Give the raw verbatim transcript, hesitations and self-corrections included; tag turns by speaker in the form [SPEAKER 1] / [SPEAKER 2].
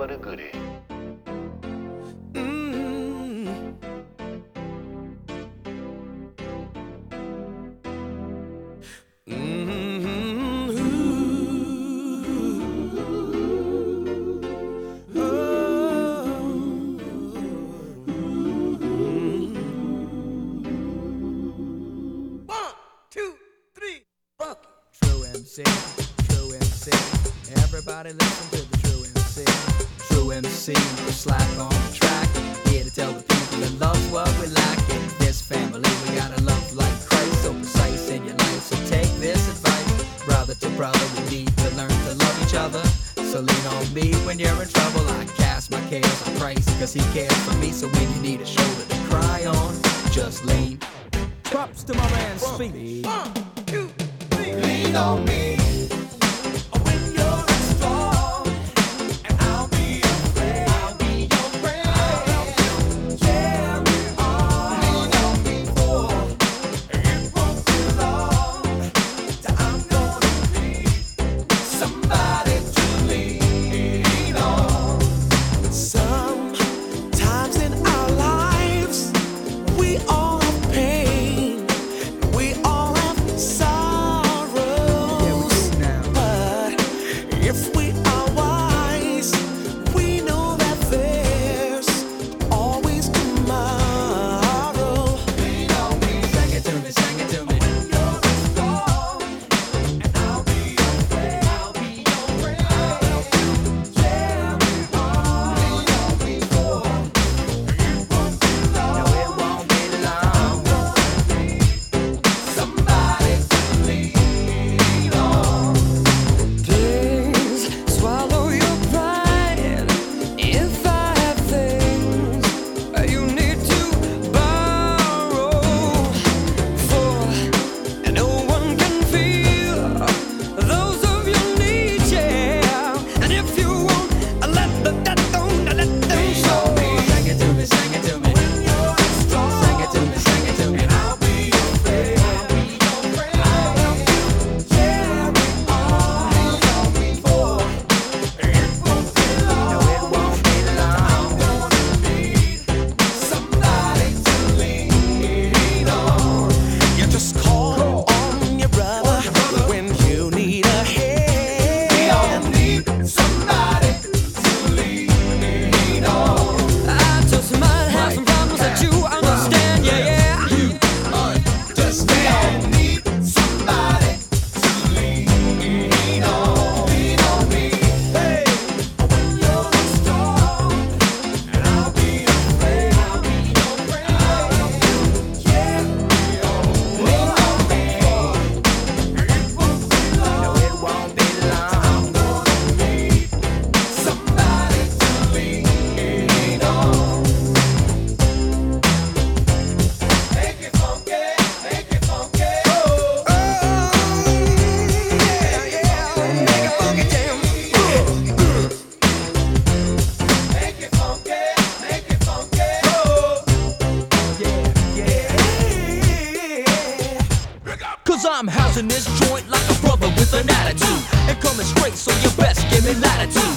[SPEAKER 1] but a goodie.
[SPEAKER 2] True M C, everybody listen to the True M C. True M C, slack on the track, here to tell the people that love's what we lack. In this family we gotta love like Christ, so precise in your life, so take this advice. Brother to brother, we need to learn to love each other, so lean on me when you're in trouble. I cast my cares on Christ, cause he cares for me, so when you need a shoulder to cry on, just lean. Props to my man Speedy.
[SPEAKER 3] One, two, three. Lean on me.
[SPEAKER 2] I'm housing this joint like a brother with an attitude, and coming straight, so you best give me latitude.